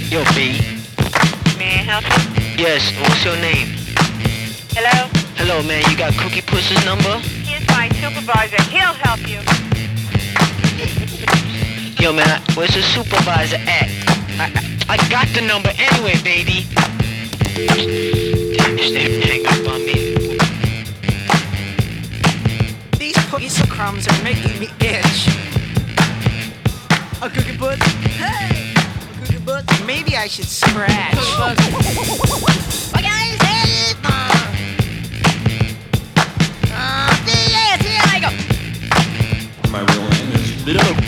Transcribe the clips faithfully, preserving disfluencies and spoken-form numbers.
Yo, B. May I help you? Yes, what's your name? Hello? Hello, man, you got Cookie Puss's number? Here's my supervisor. He'll help you. Yo, man, where's the supervisor at? I, I, I got the number anyway, baby. Damn, this thing hang up on me. These piece of crumbs are making me itch. A cookie puss? Hey! A cookie puss? Maybe I should scratch. Okay, hey, uh, uh, yes, here I go. My real name is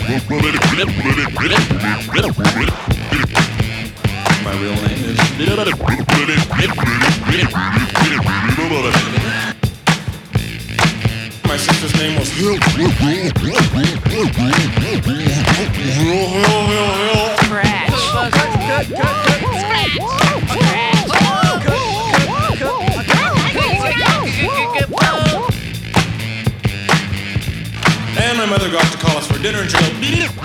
My real name is My sister's name was Scratch. Scratch. And my mother got to call us for dinner and she goes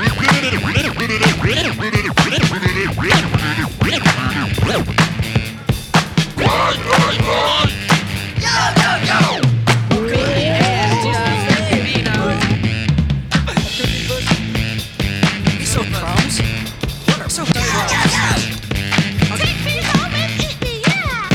These are crumbs? What are so crumbs? Take me home and eat me, yeah.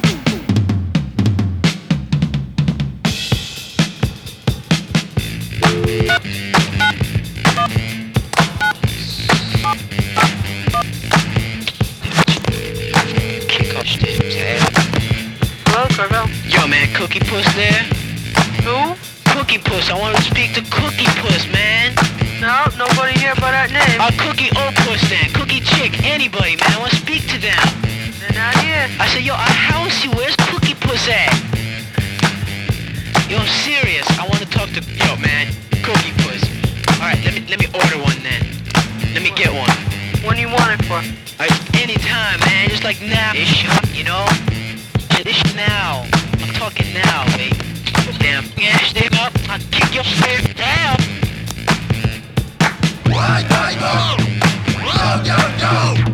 Kick off this ass. Hello, Carvel. Yo, man, Cookie Puss there? Who? Cookie Puss, I want to speak to Cookie Puss, man. No, nobody here by that name. Uh, Cookie O Puss then, Cookie Chick, anybody, man, I want to speak to them. They're not here. I said, yo, I house you, where's Cookie Puss at? Yo, I'm serious, I want to talk to, yo, man, Cookie Puss. Alright, let me, let me order one then. Let me get one. When you want it for? Alright, anytime, man, just like now. Ish, you know? Ish now. I'm talking now, baby. Damn, yeah, stick up, I'll kick your shit down. Why, why, go? Go, go, go!